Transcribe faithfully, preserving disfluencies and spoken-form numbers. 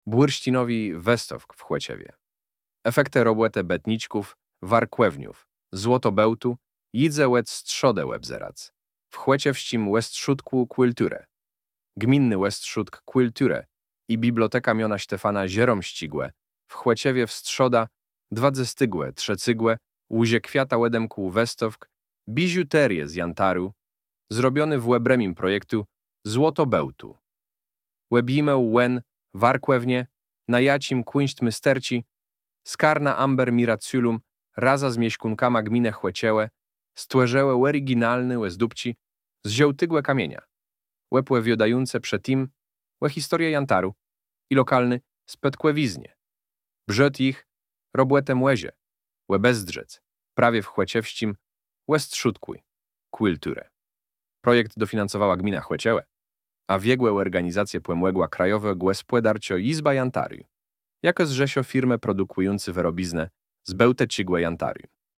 Błyrścinowi Westowk w Chłeciewie. Efekty robłete betniczków, warkłewniów, złotobełtu, jidze łec strzodę łebzerac. W Chłeciewścim Westrzutku kulturę. Gminny Westrzutk kulturę i Biblioteka Miona Stefana Zieromścigłe. W Chłeciewie wstrzoda, dwa zestygłe, trzecygłe, łuzie kwiata łedemku Westowk, biżuterię z jantaru, zrobiony w łebremim projektu złotobełtu. Łebimę łen, warkłewnie, na jacim kuńść sterci, skarna amber miraculum, raza z mieśkunkama gminę Chłeciełe, stłeżełe oryginalny łezdubci, z ziołtygłe kamienia, łepłe wiodające przetim, łe historia jantaru i lokalny spetkłewiznie. Brzot ich, robłetem łezie, łe bezdrzec, prawie w Chłeciewścim, łestrzutkuj, kulturę. Projekt dofinansowała gmina Chłeciełe, a wiegłe organizacje płemłegła krajowe głespłedarcio Izba Jantariu, jako zrzesio firmę produkujący wyrobiznę z bełte cigłe jantariu.